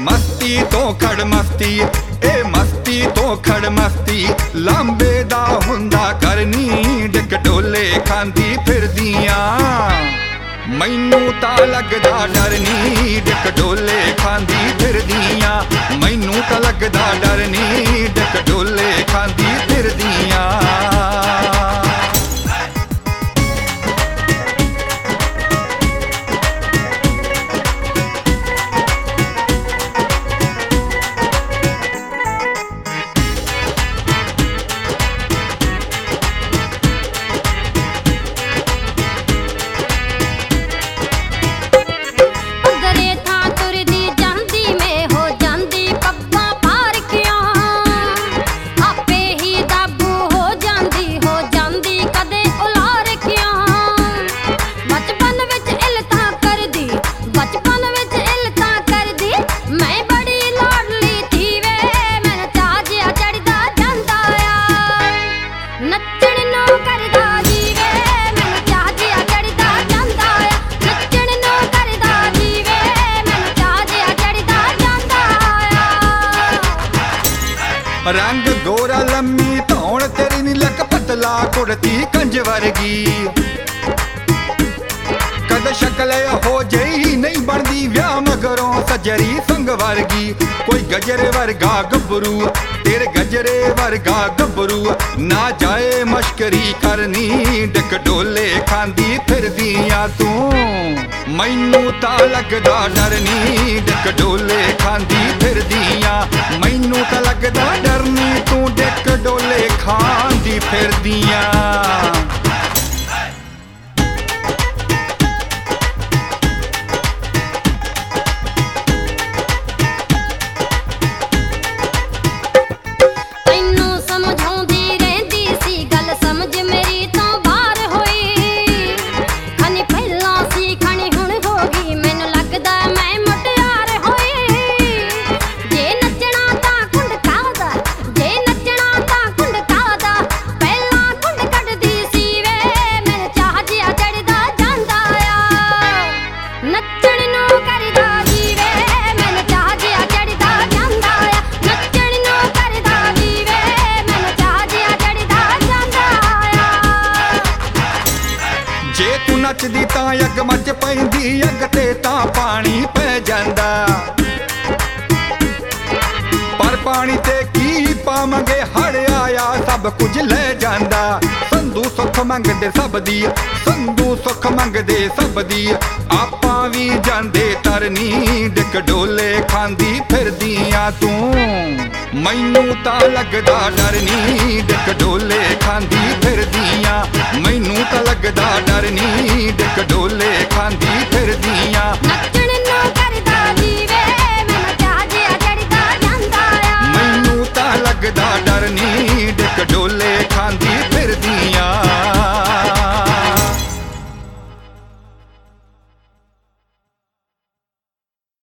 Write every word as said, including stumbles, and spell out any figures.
मस्ती तो खड़ मस्ती ए मस्ती तो खड़ मस्ती लांबे दा हुंदा करनी डिक डोले खांदी फिरदियां मैनू ता लगदा डर नी डिक डोले खांदी फिरदियां मैनू ता लगदा डर नी डिक डोले खांदी फिरदियां रंग गोरा लम्मी धौण तेरी नी लक पतला कुड़ती कंज वर्गी कद शक्ल हो जई नहीं बनदी व्याह मगरों सजरी संग वर्गी कोई गजरे वर्गा गबरू तेरे गजरे वर्गा गबरू ना जाए मश्करी करनी डिक डोले खांदी फिरदियां तू मैनू ता लगदा डर नी डिक डोले खांदी फिरदियां मैनू ता लगदा डर नी तू डिक डोले खांदी फिरदियां नचदी तां अग मच पैंदी अग ते तां पानी पै जांदा पर पानी ते की पावांगे हड़ आया सब कुछ ले जांदा संधू सुख मंगदे सब दी संधू सुख मंगदे सब दी आपां भी जांदे तरनी डिक डोले खांदी फिरदियां तू मैनू ता लगदा डर नी डिक डोले खांदी फिरदियां मैनू ता लगदा डर नी डिक डोले खांदी फिरदियां